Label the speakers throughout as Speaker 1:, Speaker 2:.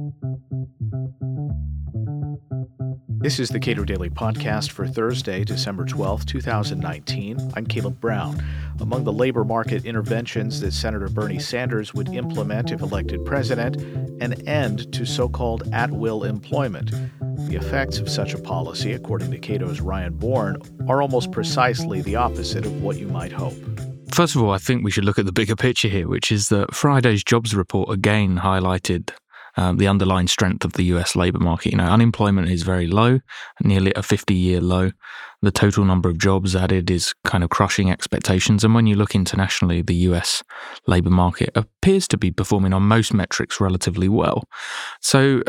Speaker 1: This is the Cato Daily Podcast for Thursday, December 12th, 2019. I'm Caleb Brown. Among the labor market interventions that Senator Bernie Sanders would implement if elected president, an end to so-called at-will employment. The effects of such a policy, according to Cato's Ryan Bourne, are almost precisely the opposite of what you might hope.
Speaker 2: First of all, I think we should look at the bigger picture here, which is that Friday's jobs report again highlighted the underlying strength of the US labour market. Unemployment is very low, nearly a 50-year low. The total number of jobs added is kind of crushing expectations. And when you look internationally, the US labour market appears to be performing on most metrics relatively well. So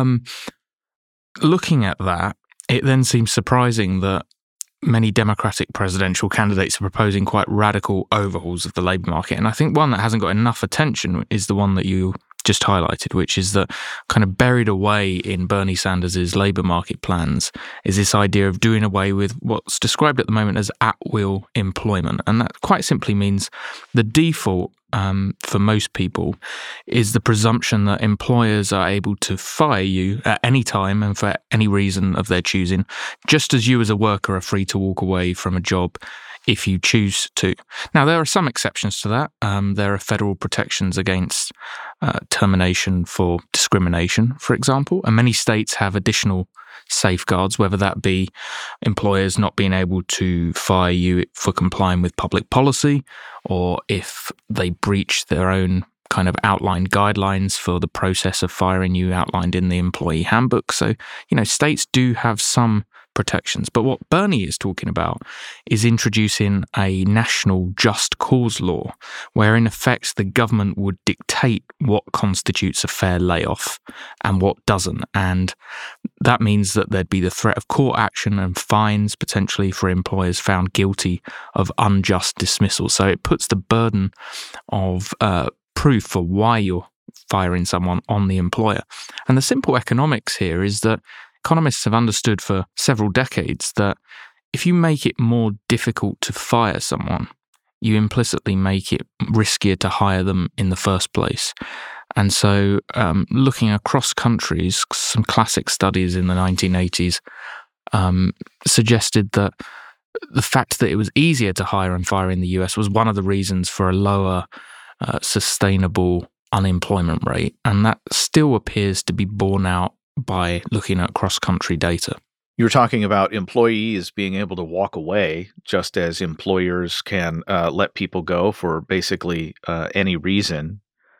Speaker 2: looking at that, it then seems surprising that many Democratic presidential candidates are proposing quite radical overhauls of the labour market. And I think one that hasn't got enough attention is the one that you just highlighted, which is that kind of buried away in Bernie Sanders' labour market plans is this idea of doing away with what's described at the moment as at-will employment. And that quite simply means the default for most people is the presumption that employers are able to fire you at any time and for any reason of their choosing, just as you as a worker are free to walk away from a job if you choose to. Now, there are some exceptions to that. There are federal protections against termination for discrimination, for example, and many states have additional safeguards, whether that be employers not being able to fire you for complying with public policy, or if they breach their own kind of outlined guidelines for the process of firing you outlined in the employee handbook. So, states do have some protections. But what Bernie is talking about is introducing a national just cause law, where in effect the government would dictate what constitutes a fair layoff and what doesn't. And that means that there'd be the threat of court action and fines potentially for employers found guilty of unjust dismissal. So it puts the burden of proof for why you're firing someone on the employer. And the simple economics here is that economists have understood for several decades that if you make it more difficult to fire someone, you implicitly make it riskier to hire them in the first place. And so looking across countries, some classic studies in the 1980s suggested that the fact that it was easier to hire and fire in the US was one of the reasons for a lower sustainable unemployment rate. And that still appears to be borne out by looking at cross-country data.
Speaker 1: You're talking about employees being able to walk away, just as employers can let people go for basically any reason.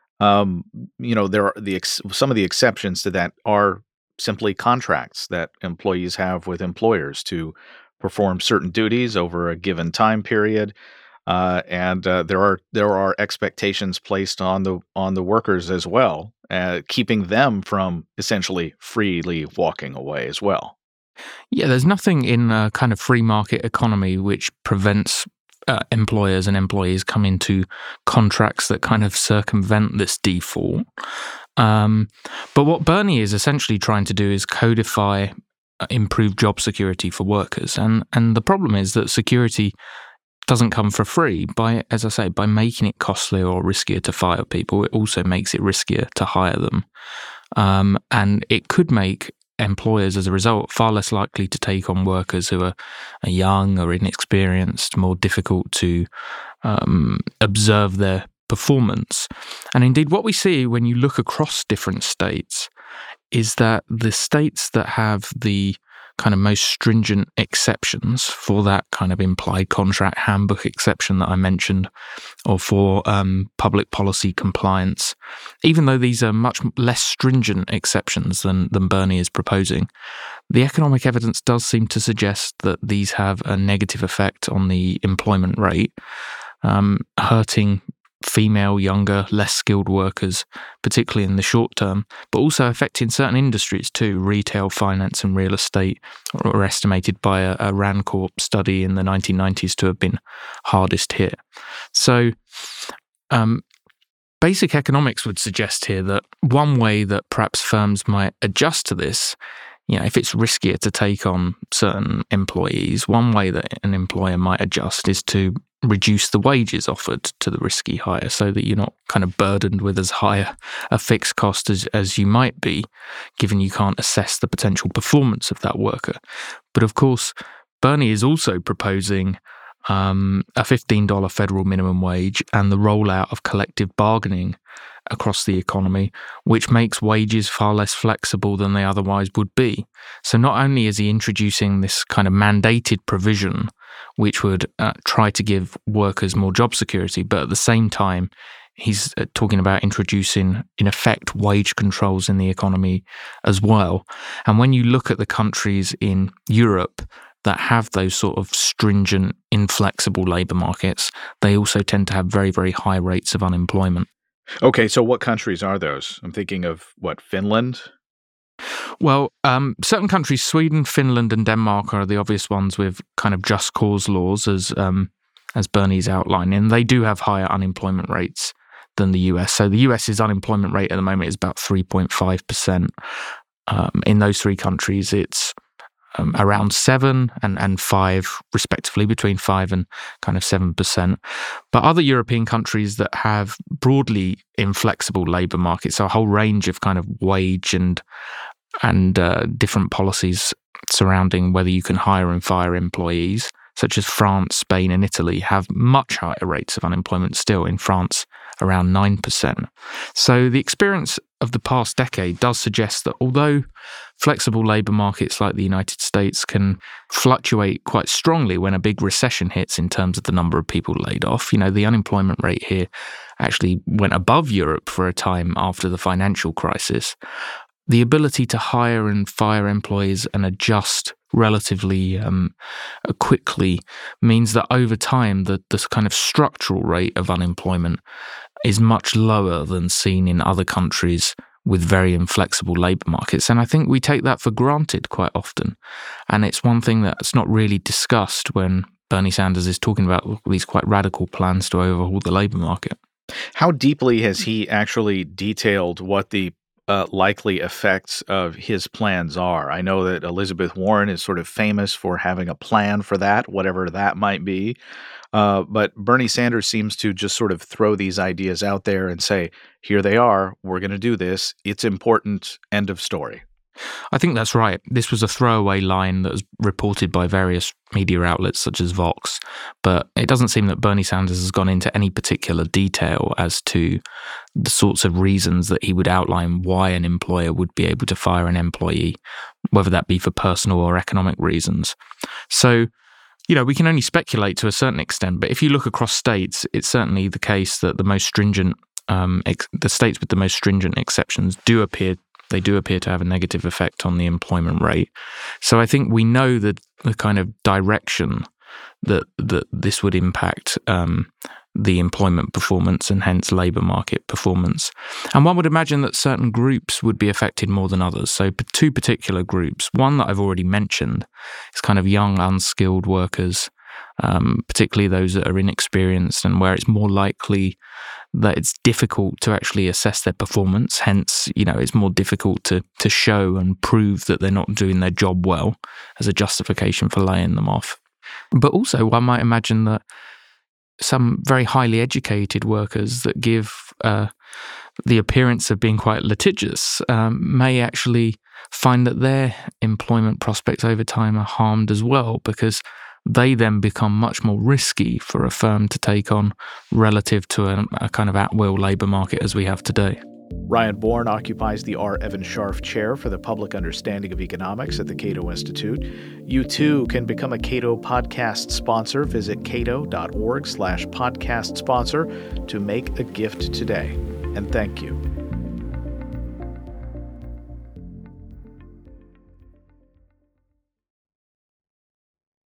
Speaker 1: There are some of the exceptions to that are simply contracts that employees have with employers to perform certain duties over a given time period. And there are expectations placed on the workers as well, keeping them from essentially freely walking away as well.
Speaker 2: Yeah, there's nothing in a kind of free market economy which prevents employers and employees coming to contracts that kind of circumvent this default. But what Bernie is essentially trying to do is codify improved job security for workers. And the problem is that security doesn't come for free. By making it costlier or riskier to fire people, it also makes it riskier to hire them. And it could make employers, as a result, far less likely to take on workers who are young or inexperienced, more difficult to observe their performance. And indeed, what we see when you look across different states is that the states that have the kind of most stringent exceptions for that kind of implied contract handbook exception that I mentioned, or for public policy compliance, even though these are much less stringent exceptions than Bernie is proposing, the economic evidence does seem to suggest that these have a negative effect on the employment rate, hurting female, younger, less skilled workers, particularly in the short term, but also affecting certain industries too. Retail, finance and real estate are estimated by a Rand Corp study in the 1990s to have been hardest hit. So basic economics would suggest here that one way that perhaps firms might adjust to this, if it's riskier to take on certain employees, one way that an employer might adjust is to reduce the wages offered to the risky hire so that you're not kind of burdened with as high a fixed cost as you might be, given you can't assess the potential performance of that worker. But of course, Bernie is also proposing a $15 federal minimum wage and the rollout of collective bargaining across the economy, which makes wages far less flexible than they otherwise would be. So not only is he introducing this kind of mandated provision, which would try to give workers more job security, but at the same time, he's talking about introducing, in effect, wage controls in the economy as well. And when you look at the countries in Europe that have those sort of stringent, inflexible labour markets, they also tend to have very, very high rates of unemployment.
Speaker 1: Okay, so what countries are those? I'm thinking of, Finland?
Speaker 2: Well, certain countries, Sweden, Finland and Denmark are the obvious ones with kind of just cause laws, as Bernie's outlining. They do have higher unemployment rates than the US. So the US's unemployment rate at the moment is about 3.5%. In those three countries, it's around 7 and 5, respectively, between 5 and kind of 7%. But other European countries that have broadly inflexible labour markets, so a whole range of kind of wage and different policies surrounding whether you can hire and fire employees, such as France, Spain and Italy, have much higher rates of unemployment still. In France, around 9%. So the experience of the past decade does suggest that although flexible labour markets like the United States can fluctuate quite strongly when a big recession hits in terms of the number of people laid off, the unemployment rate here actually went above Europe for a time after the financial crisis. The ability to hire and fire employees and adjust relatively quickly means that over time the kind of structural rate of unemployment is much lower than seen in other countries with very inflexible labour markets. And I think we take that for granted quite often. And it's one thing that's not really discussed when Bernie Sanders is talking about these quite radical plans to overhaul the labour market.
Speaker 1: How deeply has he actually detailed what the likely effects of his plans are? I know that Elizabeth Warren is sort of famous for having a plan for that, whatever that might be. But Bernie Sanders seems to just sort of throw these ideas out there and say, here they are, we're going to do this, it's important, end of story.
Speaker 2: I think that's right. This was a throwaway line that was reported by various media outlets such as Vox, but it doesn't seem that Bernie Sanders has gone into any particular detail as to the sorts of reasons that he would outline why an employer would be able to fire an employee, whether that be for personal or economic reasons. So, we can only speculate to a certain extent, but if you look across states, it's certainly the case that the most stringent, the states with the most stringent exceptions do appear to have a negative effect on the employment rate. So I think we know that the kind of direction that this would impact the employment performance and hence labour market performance. And one would imagine that certain groups would be affected more than others. So two particular groups. One that I've already mentioned is kind of young, unskilled workers, particularly those that are inexperienced and where it's more likely that it's difficult to actually assess their performance. Hence, it's more difficult to show and prove that they're not doing their job well as a justification for laying them off. But also, one might imagine that some very highly educated workers that give the appearance of being quite litigious may actually find that their employment prospects over time are harmed as well, because they then become much more risky for a firm to take on relative to a kind of at-will labour market as we have today.
Speaker 1: Ryan Bourne occupies the R. Evan Scharf Chair for the Public Understanding of Economics at the Cato Institute. You too can become a Cato podcast sponsor. Visit cato.org/podcast sponsor to make a gift today. And thank you.